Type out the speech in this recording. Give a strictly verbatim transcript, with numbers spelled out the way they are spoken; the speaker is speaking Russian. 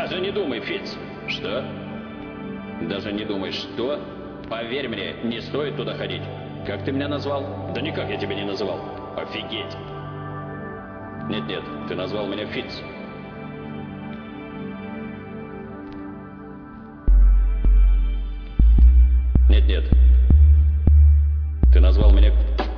Даже не думай, Фитц. Что? Даже не думай, что? Поверь мне, не стоит туда ходить. Как ты меня назвал? Да никак я тебя не называл. Офигеть. Нет-нет, ты назвал меня Фитц. Нет-нет. Ты назвал меня...